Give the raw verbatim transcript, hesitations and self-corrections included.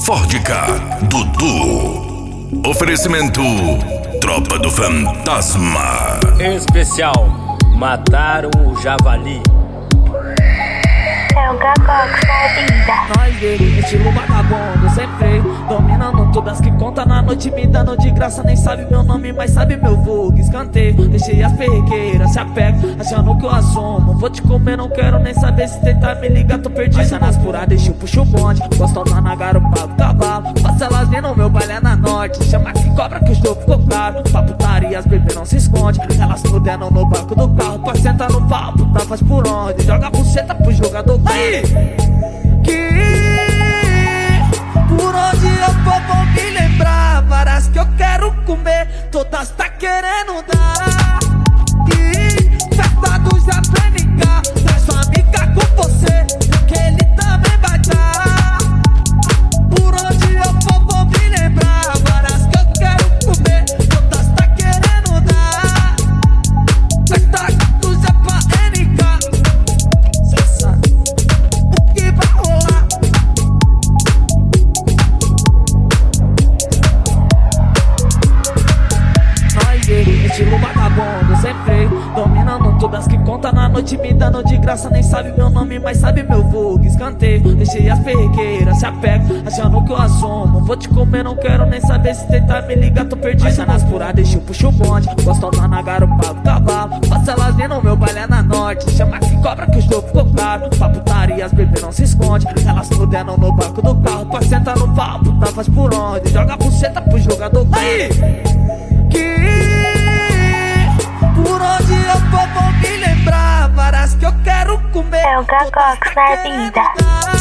Ford Ka, Dudu. Oferecimento Tropa do Fantasma. Especial, mataram o javali. É o Gagox da vida. Nós dele, estilo vagabundo, sem freio, dominando todas que conta na noite, me dando de graça. Nem sabe meu nome, mas sabe meu vulgo. Escanteio, deixei as perrequeiras, se apega, achando que eu assumo. Vou te comer, não quero nem saber, se tentar me ligar, tô perdido. Mas nas puradas, deixa eu puxo o bonde, gostosa na garupa do cavalo. Passa elas vindo, meu baile é na norte, chama que cobra que o show ficou caro. Pra putaria, as bebês não se esconde, elas fudendo no banco do carro. Pra sentar no pau, puta faz por onde, joga a buceta pro jogador. Aí, que por onde eu for vou me lembrar, varas que eu quero comer, todas tá querendo dar. E festa do Japénica, traz sua amiga com você, que ele também vai dar. Por onde eu for vou me lembrar, varas que eu quero comer, todas tá querendo dar. Festa do Japénica, cê sabe o que vai rolar. Nós ele, estilo vagabundo, sem freio, dominando todas que conta na noite, me dando de graça. Nem sabe meu nome, mas sabe meu vulgo. Escanteio, deixei as perrequeiras, se apega, achando que eu assumo. Vou te comer, não quero nem saber, se tentar me ligar, tô perdido. Mas nas puradas, deixa eu puxo o bonde, gostosa na garupa do cavalo. Passa elas vindo, meu baile é na norte, chama que cobra que o show ficou caro. Pra putaria, as bebês não se esconde, elas fudendo no banco do carro. Pra sentar no pau, puta faz por onde, joga a buceta pro jogador. Aí, que por onde eu for vou me lembrar, varas que eu quero comer, É o Gagox da vida.